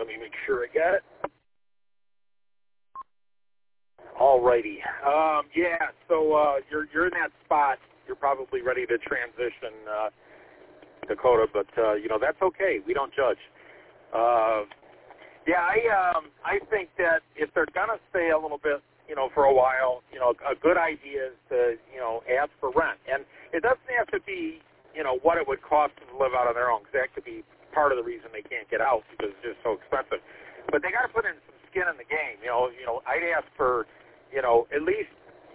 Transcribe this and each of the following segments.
Let me make sure I got it. All righty. Yeah, so you're in that spot. You're probably ready to transition, Dakota, but, that's okay. We don't judge. Yeah, I think that if they're going to stay a little bit, for a while, a good idea is to, ask for rent. And it doesn't have to be, what it would cost them to live out on their own, because that could be part of the reason they can't get out because it's just so expensive. But they got to put in some skin in the game. I'd ask for, at least,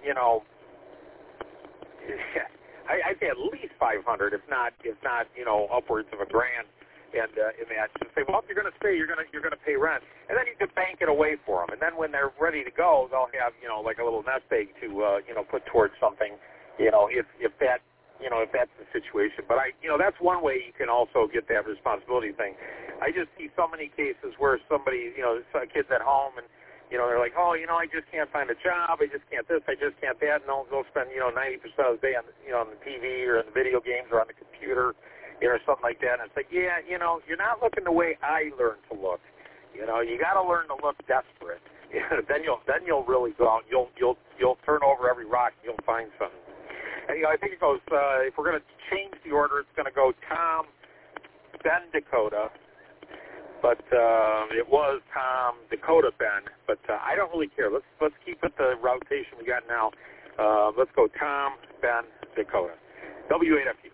I'd say at least $500, if not, upwards of $1,000. And in that, just say, well, if you're going to stay, you're going to pay rent, and then you can bank it away for them. And then when they're ready to go, they'll have like a little nest egg to put towards something, if that's the situation. But that's one way you can also get that responsibility thing. I just see so many cases where somebody, kids at home, and they're like, oh, I just can't find a job, I just can't this, I just can't that, and they'll go spend 90% of the day on on the TV or in the video games or on the computer. Or something like that, and it's like, yeah, you're not looking the way I learned to look. You got to learn to look desperate. Then you'll really go out. You'll turn over every rock. And you'll find something. And I think it goes. If we're going to change the order, it's going to go Tom, Ben, Dakota. But it was Tom, Dakota, Ben. But I don't really care. Let's keep it the rotation we got now. Let's go Tom, Ben, Dakota. W8FU.